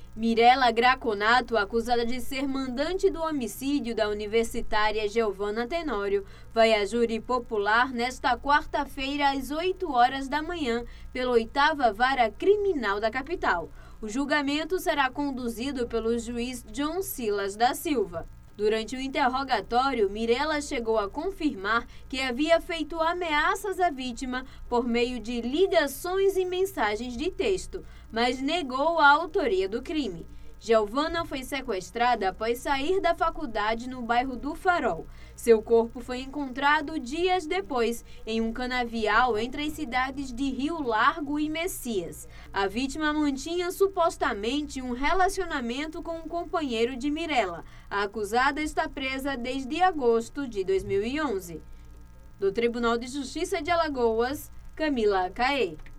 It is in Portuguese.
Mirela Graconato, acusada de ser mandante do homicídio da universitária Geovana Tenório, vai a júri popular nesta quarta-feira às 8 horas da manhã pela 8ª Vara Criminal da capital. O julgamento será conduzido pelo juiz John Silas da Silva. Durante o interrogatório, Mirela chegou a confirmar que havia feito ameaças à vítima por meio de ligações e mensagens de texto, mas negou a autoria do crime. Geovana foi sequestrada após sair da faculdade no bairro do Farol. Seu corpo foi encontrado dias depois em um canavial entre as cidades de Rio Largo e Messias. A vítima mantinha supostamente um relacionamento com um companheiro de Mirela. A acusada está presa desde agosto de 2011. Do Tribunal de Justiça de Alagoas, Camila Caê.